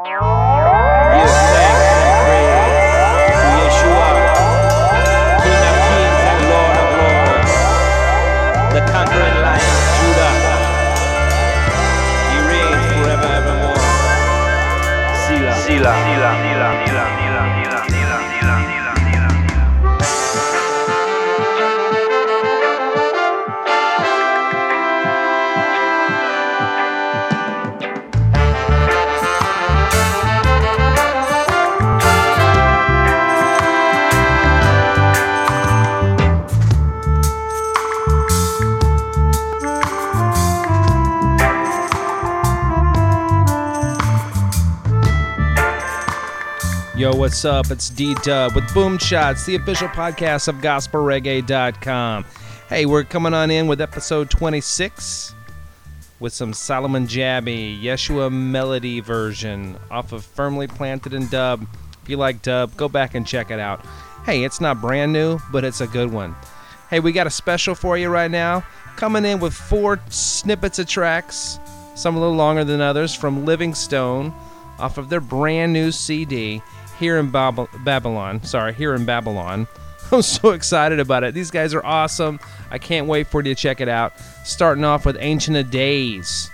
Give thanks and praise to Yeshua, King of kings and Lord of lords, the conquering Lion of Judah. He reigns forever evermore. Selah. Selah. Selah. Selah. Selah. Selah. Selah. Selah. Yo, what's up? It's D-Dub with Boom Shots, the official podcast of GospelReggae.com. Hey, we're coming on in with episode 26 with some Solomon Jabby, Yeshua Melody version off of Firmly Planted in Dub. If you like dub, go back and check it out. Hey, it's not brand new, but it's a good one. Hey, we got a special for you right now. Coming in with 4 snippets of tracks, some a little longer than others, from Living Stone off of their brand new CD. Here in Babylon. I'm so excited about it. These guys are awesome. I can't wait for you to check it out. Starting off with Ancient of Days.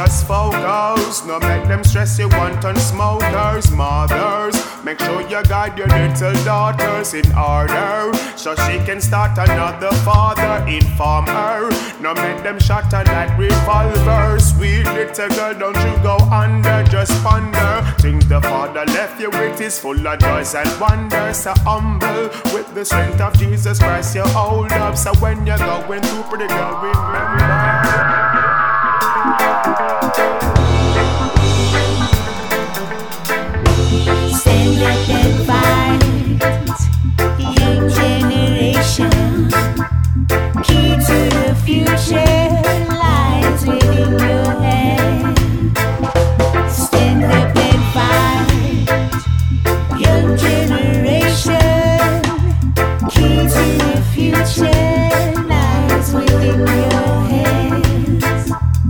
just focus. No make them stress you want on smokers. Mothers, make sure you guide your little daughters in order, so she can start another father. Inform her, no make them shatter like revolvers. Sweet little girl, don't you go under, just ponder. Things the father left you with is full of joys and wonders. So humble, with the strength of Jesus Christ you hold up. So when you're going through, pretty girl, remember. Stand up and fight, young generation. Key to the future lies within your hand. Stand up and fight, young generation. Key to the future lies within your hands.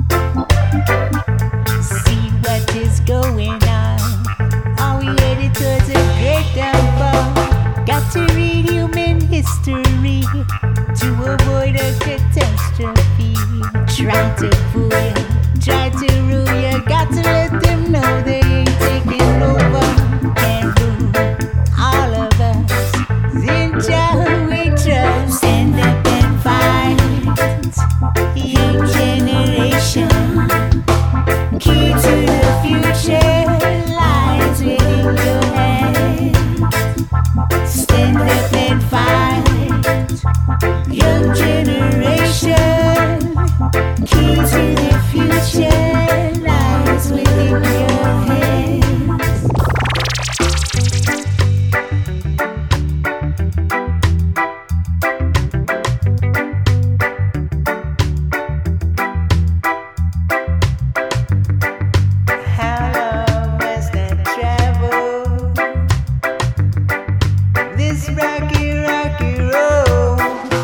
See what is going on. Are we headed towards a great downfall? Got to read human history to avoid a catastrophe. Try to fool you, try to rule you. Got to let them know they ain't taking over. Can't rule all of us. In Jah we trust. Stand up and fight, young generation. Key to the future lies within your hands. Stand up and fight, young generation. Key to the future lies within your hands. How long must I travel this rocky, rocky road?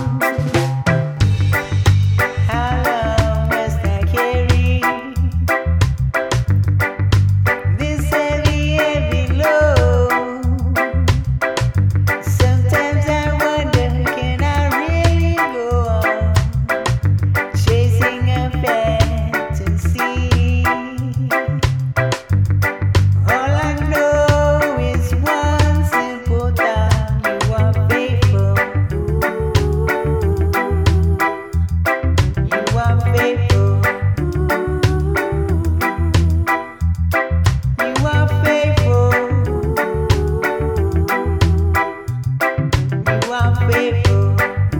How long must I carry this heavy, heavy load? Sometimes I wonder, can I really go on chasing a fantasy? All I know is one simple thought: you are faithful. You are faithful. You are faithful. You are faithful.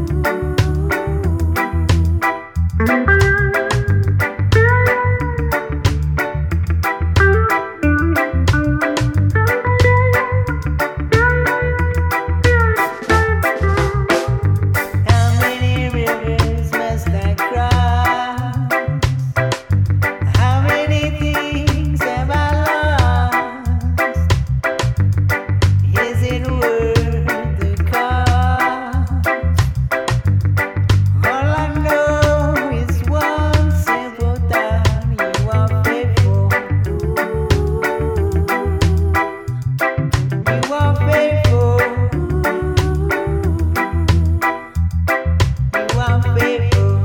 How many rivers must I cross? How many things have I lost? Is it worth the cost? All I know is one simple thought: you are faithful. You are faithful. You are faithful.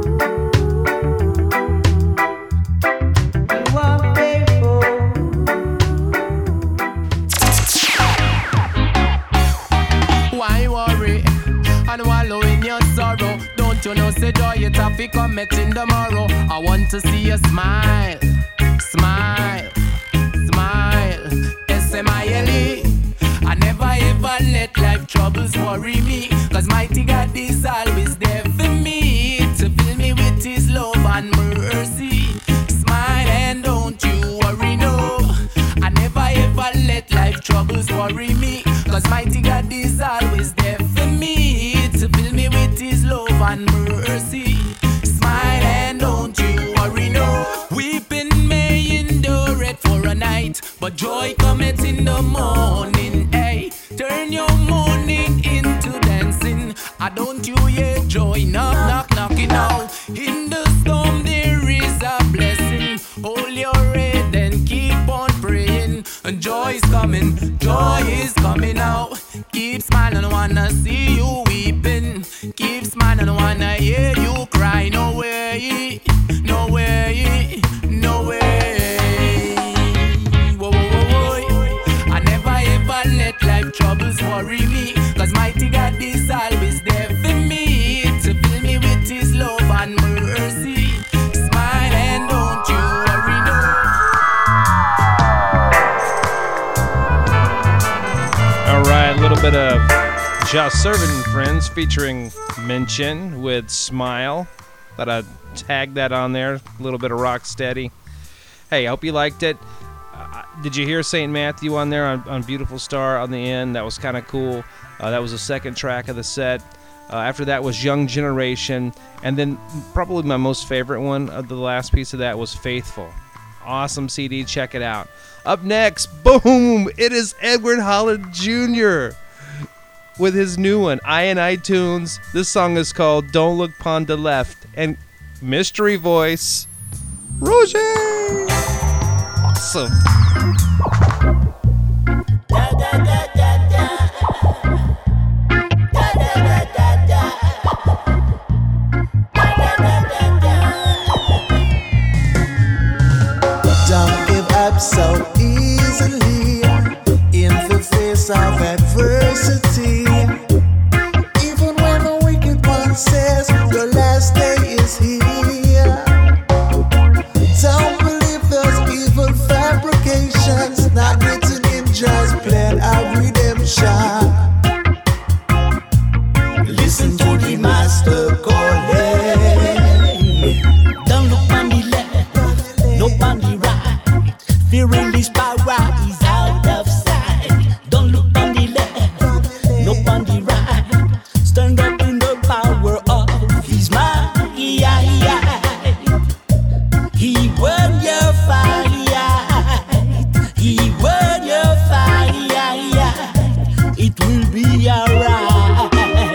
You are faithful. Why worry and wallow in your sorrow? Don't you know say joy it have to come in tomorrow? I want to see you smile, smile, smile. S-M-I-L-E. I never ever let life troubles worry me, cause mighty God is always there for me to fill me with his love and mercy. Smile and don't you worry, no. I never ever let life troubles worry me, cause mighty God is always there for me to fill me with his love and mercy. Smile and don't you worry, no. Weeping may endure it for a night, but joy cometh in the morning. Hey, turn your mourning into dancing. I don't you hear joy knock, knock, knocking out. In the storm there is a blessing. Hold your head and keep on praying. And joy is coming out. Keep smiling, wanna see you weeping. Keep smiling, wanna hear you cry. No way, no way, no worry me, cause mighty God is always there for me, to fill me with his love and mercy. Smile and don't you worry, no. Alright, a little bit of Just Serving and Friends featuring Mention with Smile. Thought I'd tag that on there. A little bit of Rocksteady. Hey, I hope you liked it. Did you hear St. Matthew on there on Beautiful Star on the end? That was kind of cool. That was the second track of the set. After that was Young Generation. And then probably my most favorite one of the last piece of that was Faithful. Awesome CD. Check it out. Up next, boom, it is Edward Holland Jr. with his new one, iTunes. This song is called Don't Look Pon the Left. And mystery voice, Roger. Awesome. Don't give up so easily in the face of adversity. Even when the wicked one says your last day is here, don't believe those evil fabrications not written in God's plan of redemption. Listen to the master calling. Don't look on the left, look on the right. Fearing this power is out of sight. Don't look on the left, look on the right. Stand up in the power of his might. He won your fight. He won your fight. It will be alright.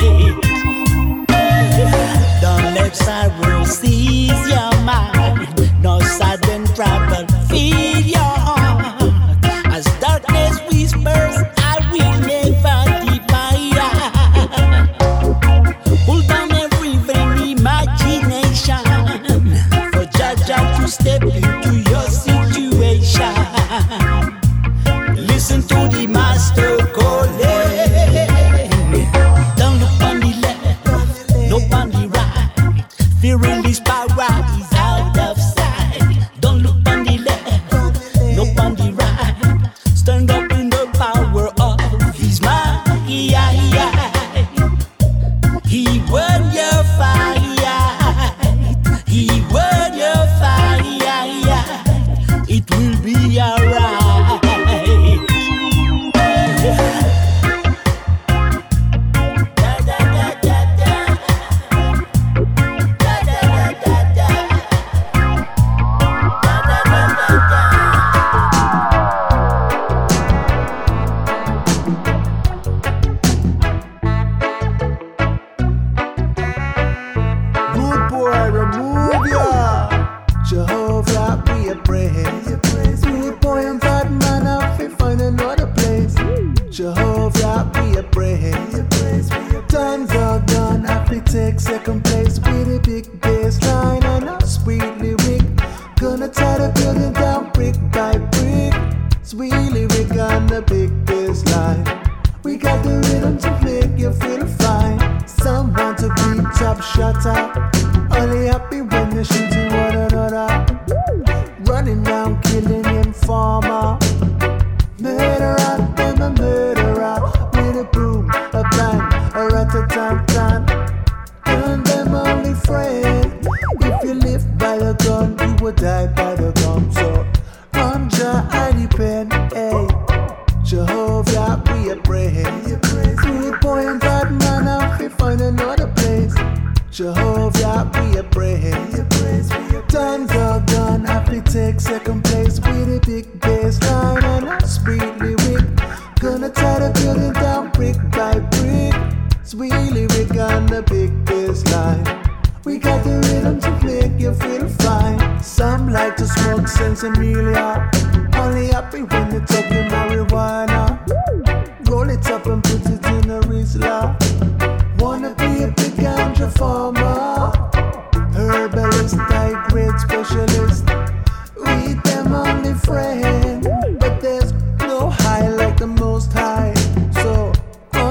Don't let sorrow seize your mind. No sudden trouble fill your heart. As darkness whispers, I will never depart. Pull down every vain imagination, for Jah to step into your situation. Listen to the master calling. Don't look on the left, look on the right. Fearing this power is out of sight. Don't look on the left, look on the right. Stand up in the power of his might. He won your fight. He won your fight. It will be alright. Good boy, remove ya. Jehovah, we praise. Good boy and bad man, I fi find another place. Jehovah, we praise. Tons are done, I fi take second place with a big bass line and a sweet lyric. Gonna tie the building down brick by brick. Sweet lyric on the big bass line. We got the rhythm to make you feel fine. Some want to be top shotter, only happy when you're shooting one another. Running down, killing informer. Murderer, them a murderer. With a boom, a bang, a rat-a-tan-tan. And them only friend. If you live by the gun, you will die by the gun. So, on Jah I depend, hey. Jehovah, we praise. Good boy and bad man, I fi find another place. Jehovah, we praise. Tons are done, I fi take second place with a big bass line and a sweet lyric. Gonna tie the building down brick by brick. Sweet lyric on the big bass line. We got the rhythm to make you feel fine. Some like to smoke Sensibilia. Only happy when you're talking marijuana. Roll it up and put it in a Rizla. Wanna be a big ganja farmer, herbalist, high grade specialist. We them only friend, but there's no high like the most high. So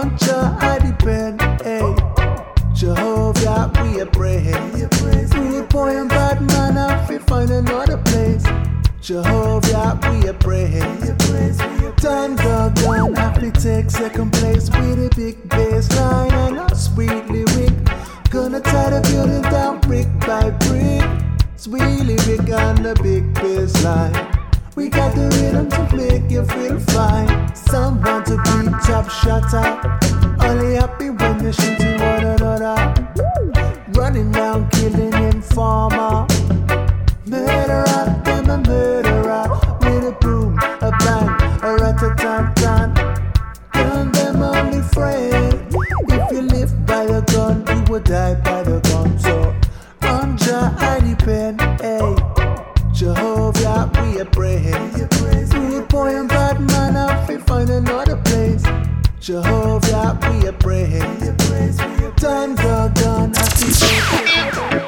find another place. Jehovah, we a praise. Time gone, have to take second place with a big bass line and a sweet lyric. Gonna tie the building down brick by brick. Sweet lyric on the big bass line. We got the rhythm to make you feel fine. Someone to be top shotter. Only happy when you shoot to one another. Running down, killing informer. Murderer, them a murderer. With a boom, a bang, a rat-a-tan-tan. Gun them only friend. If you live by the gun, you will die by the gun. So, on Jah I depend, hey. Jehovah, we a praise. Rude boy and bad man, I fi find another place. Jehovah, we a praise. Time gone, I fi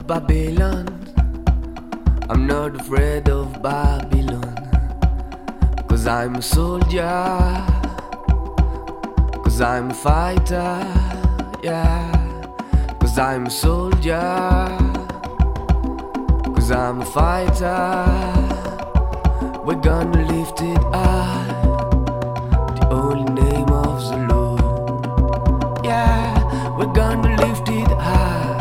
Babylon. I'm not afraid of Babylon. 'Cause I'm a soldier. 'Cause I'm a fighter. Yeah. 'Cause I'm a soldier. 'Cause I'm a fighter. We're gonna lift it high, the holy name of the Lord. Yeah, we're gonna lift it high,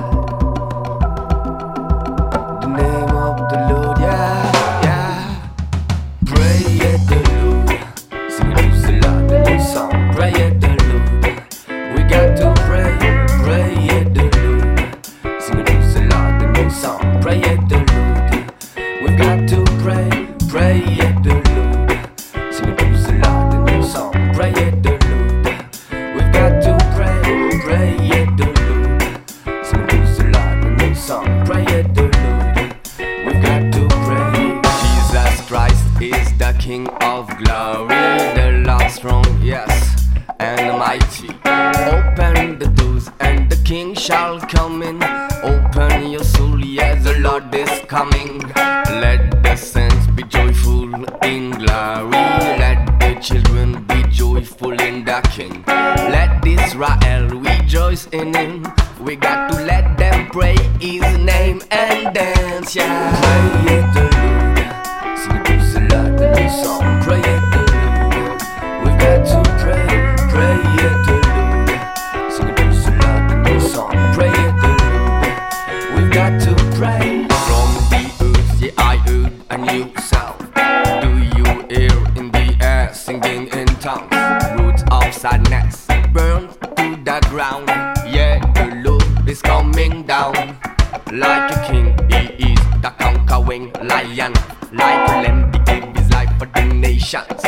the name of the Lord. Yeah, yeah. Pray at the Lord, sing it to the Lord, the new song. Pray at the Lord, we got to pray. Pray at the Lord, sing it to the Lord, the new song. Pray at the Lord, we got to pray. Pray at the Lord, sing it to the Lord, the new song. Pray at the Lord, we've got to pray. Pray at the Lord, sing it to the Lord, the new song. Pray at the Lord, we've got to pray. Jesus Christ is the King of glory, the Lord strong, yes, and mighty. Open the doors and the King shall come in. Open your soul, yes, the Lord is coming. Let the saints be joyful in glory. Let the children be joyful in the King. Let Israel rejoice in him. We got to let them pray his name and dance, yeah. Pray at the Lord, sing it to the Lord, the new song. Pray at the Lord, we've got to pray. Pray at the Lord, sing it to the Lord, the new song. Pray at the Lord, we've got to pray. From the earth, yeah, I heard a new sound. Do you hear in the air singing in tongues? Roots of sadness burn to the ground. Yeah, the Lord is coming down. Like a king, he is the conquering lion. Like a lamb, he gave his life for the nations.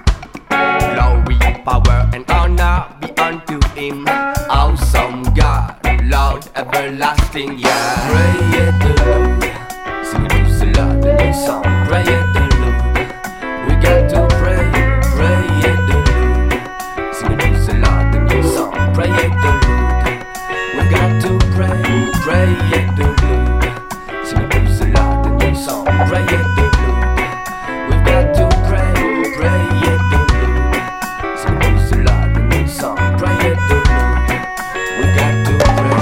Glory, power, and honor be unto him. Awesome God, Lord everlasting, yeah. Pray at the Lord, sing it to the Lord, the new song. Pray at the Lord, we got to pray. Pray at the Lord, sing it to the Lord, the new song. Pray at the Lord, we got to pray. Pray at the Lord, sing it to the Lord, the new song. Pray at the Lord, we've got to pray. Pray at the Lord, sing it to the Lord, the new song. Pray at the Lord, we got to pray.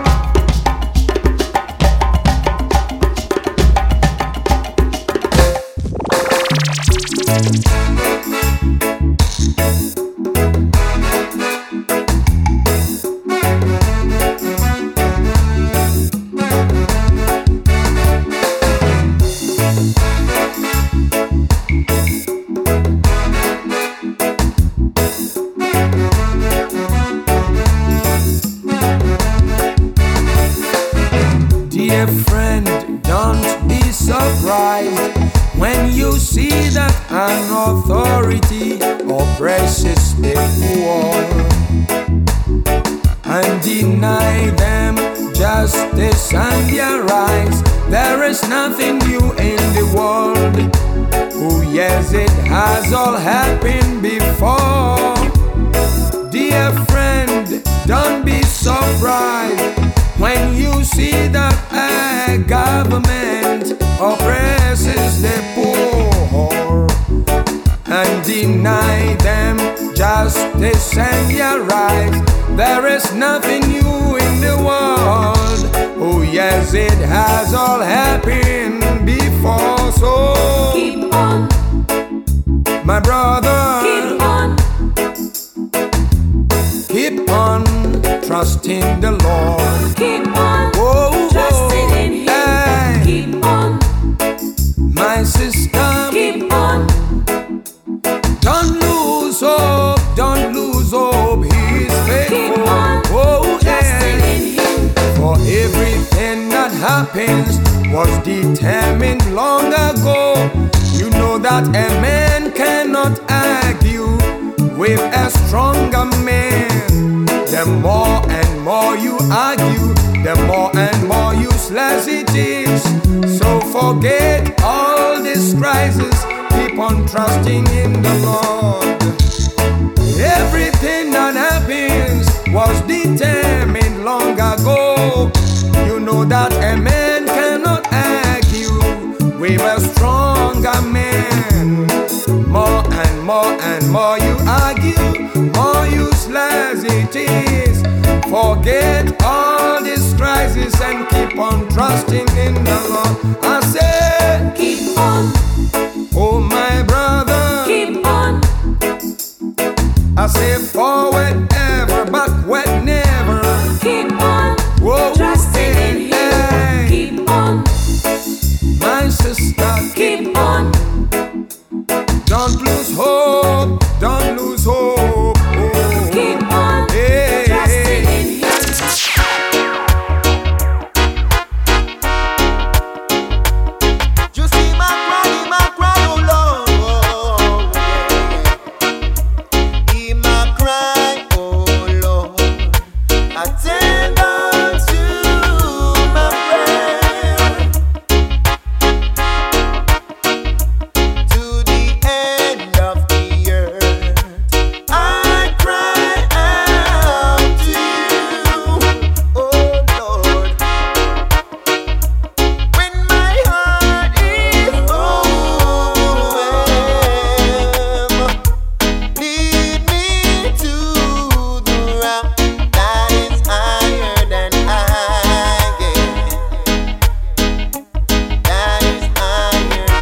Dear friend, don't be surprised when you see that an authority oppresses the poor and deny them justice and their rights. There is nothing new in the world. Oh yes, it has all happened before. Dear friend, don't be surprised when you see that a government oppresses the poor and deny them justice and their rights. There is nothing new in the world. Oh yes, it has all happened before. So keep on, my brother, keep on, keep on trusting the Lord. keep on, Oh, trusting in him. hey, Keep on, my sister, keep on, don't lose hope, don't lose hope. He's keep faithful. on, Oh, trusting yeah. in him. For everything that happens was determined long ago. You know that a man cannot argue with a stronger man. The more and more you argue, the more and more useless it is. So forget all this crisis, keep on trusting in the Lord. Everything that happens was determined long ago. You know that a man justice. Forget all this crisis and keep on trusting in the Lord. I said, Keep on, oh my brother, keep on, I say forward ever, backward never. keep on, Whoa, trusting in hey, Him. Keep on, my sister, keep on, don't lose hope, don't lose hope. Oh, keep on, hey, trusting in Him. You see my cry, oh Lord. Hear my cry, oh Lord. Attend unto my prayer. To the end of the earth, I cry out to you, oh Lord. When my heart is overwhelmed, lead me to the rock that is higher than I, that is higher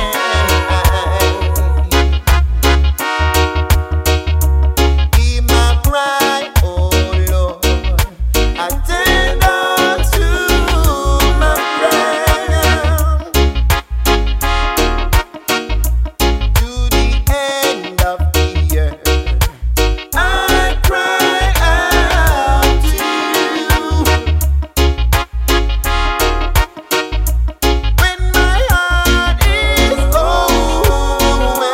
than I. Hear my cry, oh Lord. Attend unto my prayer. To the end of the earth, I cry out to you. When my heart is overwhelmed,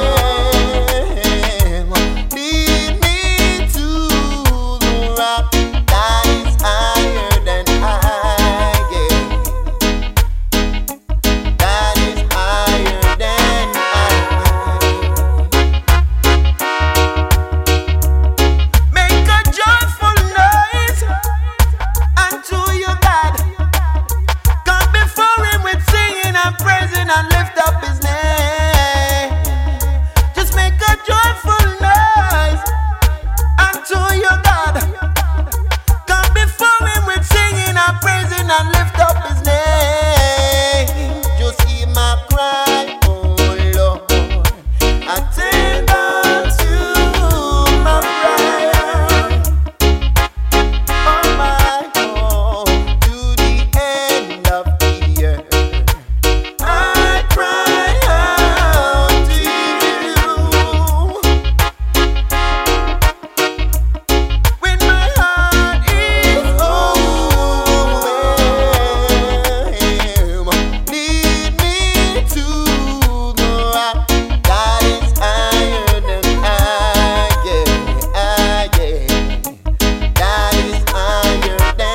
lead me to the rock that is higher than I, that is higher than I. Make a joyful noise unto your God. Come before Him with singing and praising and lift up His name. Just make a joyful noise unto your God. Come before Him with singing and praising and lift up His name. Just hear my cry, oh Lord. Attend unto my prayer. Oh my God, to the end of the earth, I cry out to you. When my heart is overwhelmed, lead me to the rock that is higher than I, that is higher than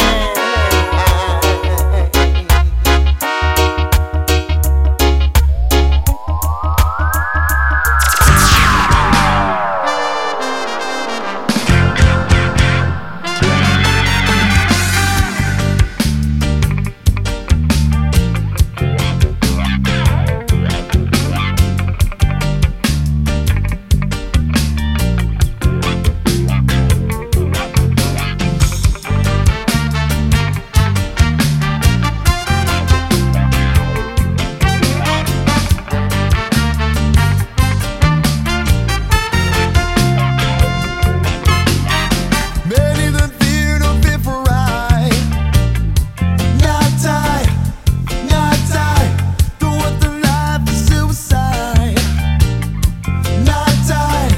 many that fear, no fear for I. Not I, don't want the life of suicide. Not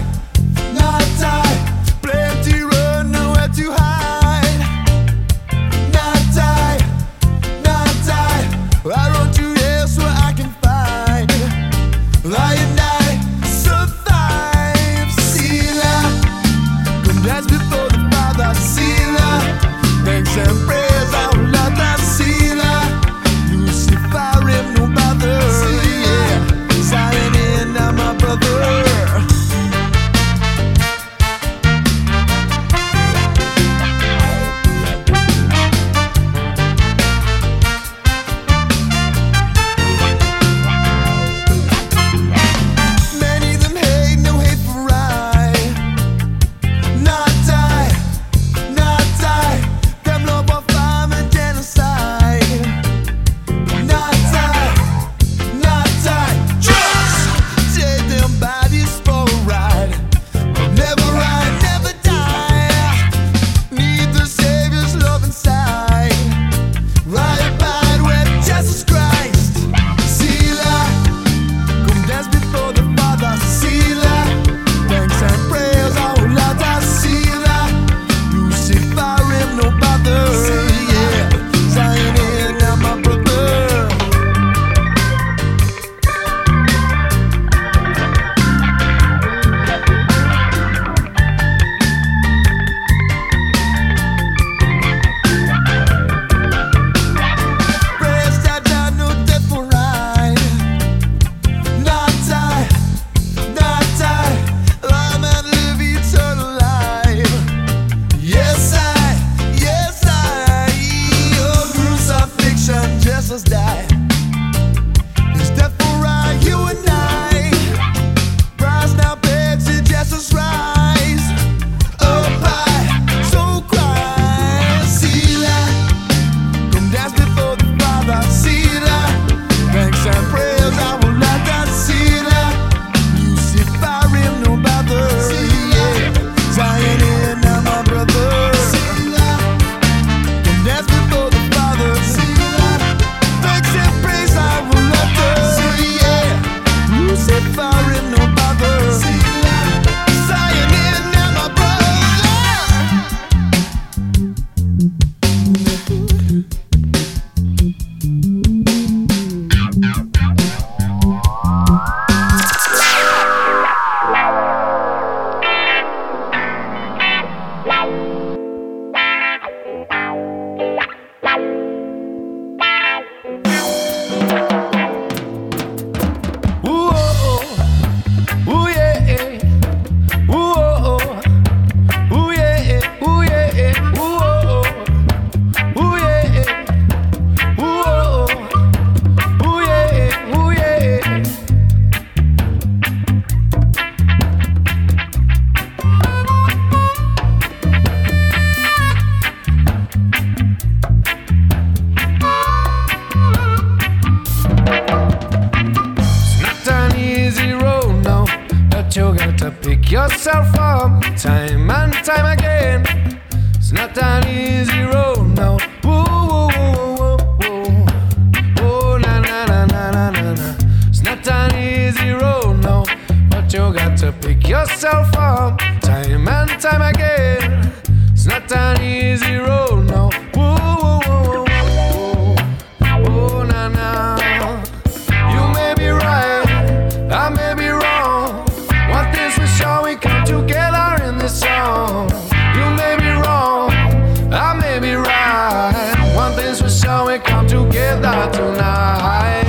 I, plenty run, nowhere to hide. Not I run to yes where I can find. I and I survive, Selah. Come dance before the Father, Selah. Thanks and praise our Lord, that Selah. Lucifer, him no bother, yeah. Zion in my brother. Many of them hate, no hate for I. Not I, time and time again. It's not an easy road, no. Whoa, whoa, whoa, whoa, whoa. Oh, na, na, na, na, na, na, na. It's not an easy road, no. But you got to pick yourself up time and time again. It's not an easy road, no. Whoa, whoa, whoa, whoa, whoa. Oh, na, na. You may be right, I may be wrong. One thing's for sure, we come together in this song. You may be wrong, I may be right. One thing's for sure, we come together tonight.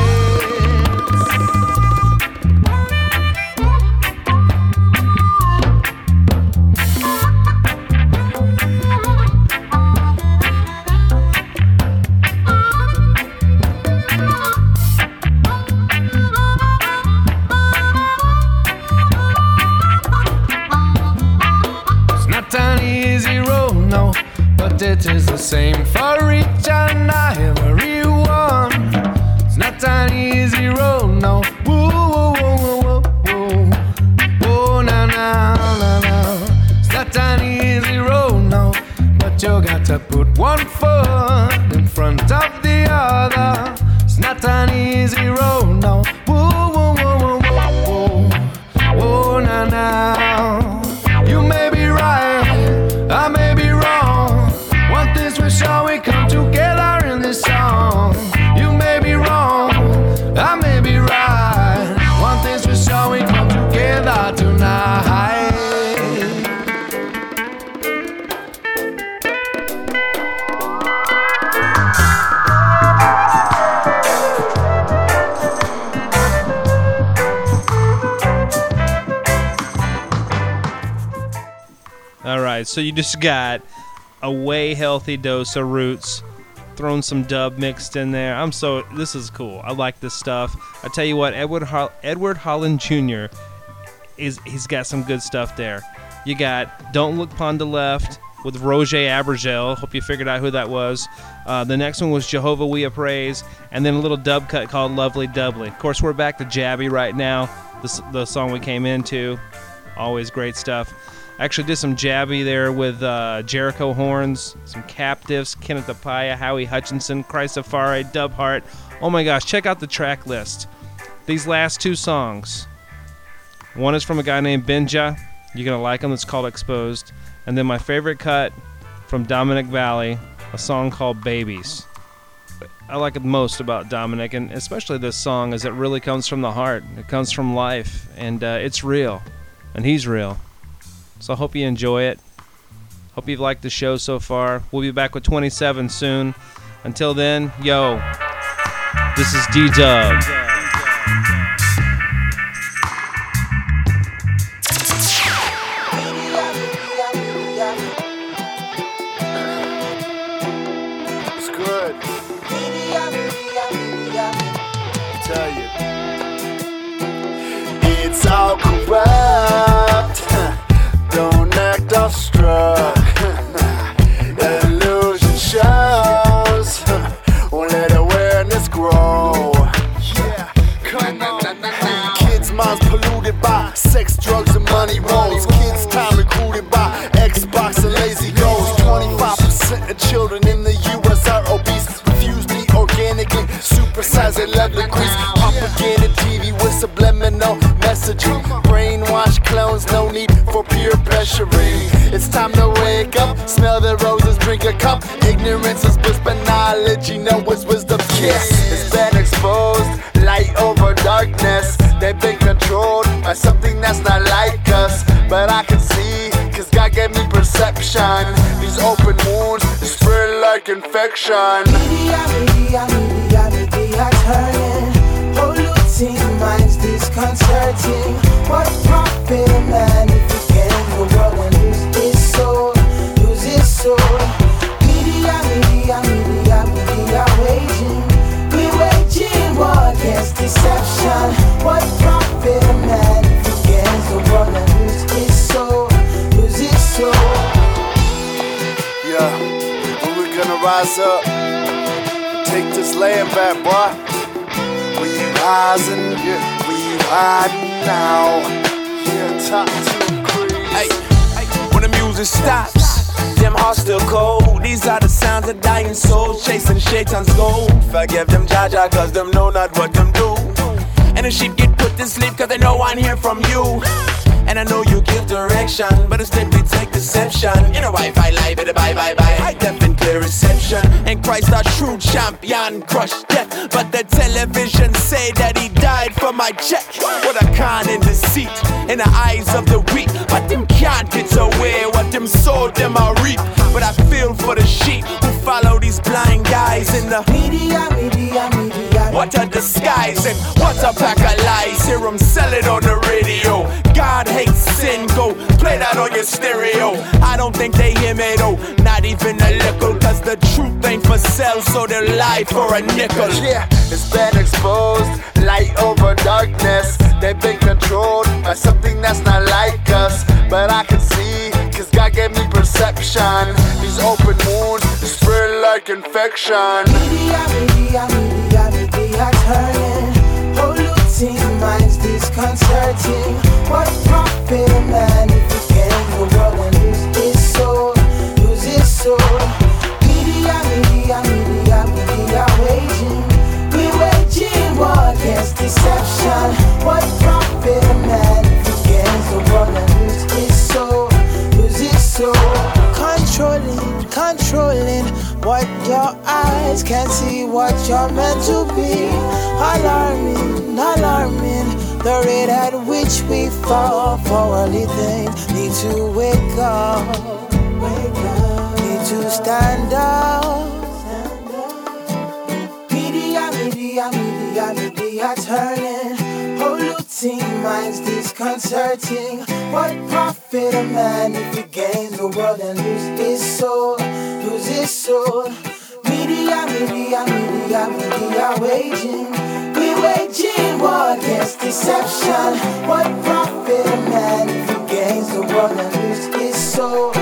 It is the same for each and everyone. It's not an easy road, no. Whoa, whoa, whoa, whoa, whoa. Oh, na, na, na, na. It's not an easy road, no. But you got to put one foot in front of the other. It's not an easy road, no. Whoa, whoa, whoa, whoa, whoa, whoa. Oh, na, na. You may be right, I may be wrong. One thing's for sure, we come together in this song. You may be wrong, I may be right. One thing's for sure, we come together tonight. All right, so you just got a way healthy dose of Roots, thrown some dub mixed in there. This is cool. I like this stuff. I tell you what, Edward Holland Jr. he's got some good stuff there. You got Don't Look Pon the Left with Roger Abergel. Hope you figured out who that was. The next one was Jehovah We Appraise, and then a little dub cut called Lovely Doubly. Of course, we're back to Jabby right now, the song we came into. Always great stuff. Actually did some Jabby there with Jericho Horns, some Captives, Kenneth Apaya, Howie Hutchinson, Chrysopharai, Dub Heart. Oh my gosh, check out the track list. These last two songs. One is from a guy named Benja. You're going to like him. It's called Exposed. And then my favorite cut from Dominic Valley, a song called Babies. I like it most about Dominic, and especially this song, is it really comes from the heart. It comes from life, and it's real. And he's real. So I hope you enjoy it. Hope you've liked the show so far. We'll be back with 27 soon. Until then, yo, this is D-Dub. It's good. I tell you. It's all corrupt. Don't act all struck. Illusion shows. Won't let awareness grow. Yeah, come on. Kids' minds polluted by sex, drugs, and money rolls. Kids' time recruited by Xbox and lazy goals. 25% of children in the U.S. are obese. Refuse the organically supersized leather grease. Propaganda TV with subliminal messaging. Brainwash clones, no need for peer pressuring. It's time to wake up, smell the roses, drink a cup. Ignorance is bliss, but knowledge, you know it's wisdom's kiss. It's been exposed, light over darkness. They've been controlled by something that's not like us. But I can see, cause God gave me perception. These open wounds spread like infection. Media turning, polluting minds disconcerting. What profit a man if he gains the world and lose his soul, lose his soul? Media waging, we waging war against deception. What profit a man if he gains the world and lose his soul, lose his soul? Yeah, when we gonna rise up, take this land back, boy. We rising, we riding now. Yeah, top 2 creeds. Hey, music stops, them hearts still cold. These are the sounds of dying souls chasing Shaitan's gold. Forgive them, Jaja, cause them know not what them do. And the sheep get put to sleep cause they know I hear from you. And I know you give direction, but it's simply take deception. In a Wi-Fi live, it a bye. High def and clear reception. And Christ our true champion, crush death. But the television say that he died for my check. What a con and deceit in the eyes of the weak. But them can't get away, what them sow, them I reap. But I feel for the sheep who follow these blind guys in the media. What a disguise and what a pack of lies. Hear them sell it on the radio. God hates sin, go play that on your stereo. I don't think they hear me though, not even a little. Cause the truth ain't for sale, so they'll lie for a nickel. Yeah, it's been exposed, light over darkness. They've been controlled by something that's not like us. But I can see, cause God gave me perception. These open wounds spread like infection. Media turning, polluting minds disconcerting. What profit a man if he gains the world and lose his soul? Media waging, we waging war against deception. What profit a man if he gains the world and lose his soul? Controlling what your eyes can't see, what you're meant to be. Alarming, the rate at which we fall for worldly things. Need to wake up, need to stand up. Media turning, polluting minds disconcerting. What profit a man if he gains the world and lose his soul? Media waging, we waging war against deception. What profit a man if he gains the world and lose his soul?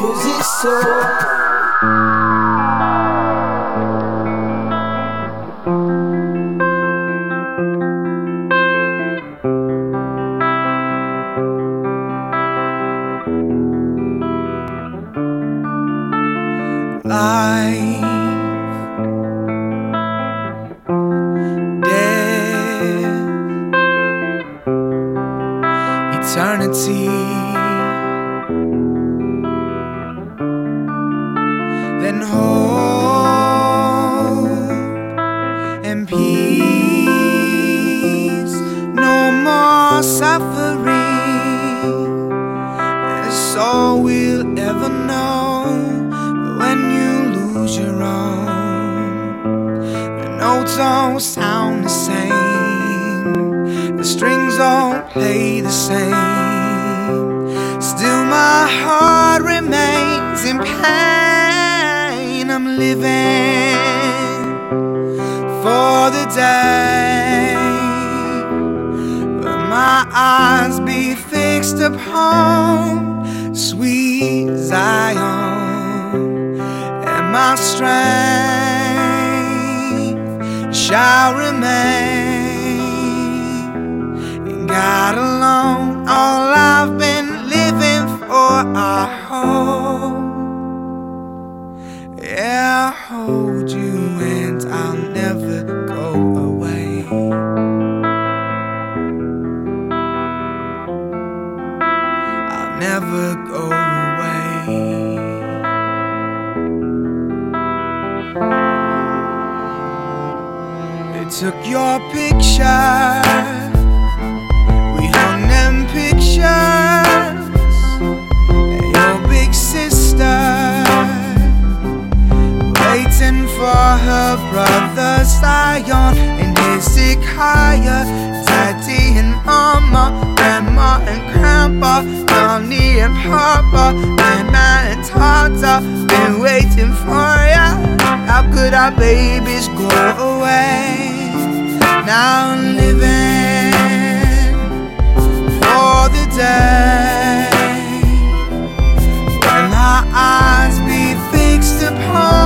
Life, death, eternity, then hope and peace. No more suffering, that's all we'll ever know. When you lose your own, the notes all sound the same, the strings all play the same. Still my heart remains in pain. I'm living for the day when my eyes be fixed upon sweet Zion. My strength shall remain in God alone. All I've been living for, I hope. Yeah, I hold you and I'll never go away. I'll never go away. Took your picture, we hung them pictures, and your big sister waiting for her brother Zion and Hezekiah, Daddy and Mama, Grandma and Grandpa, Mommy and Papa, Nana and Tata, been waiting for ya. How could our babies go away? Now I'm living for the day when our eyes be fixed upon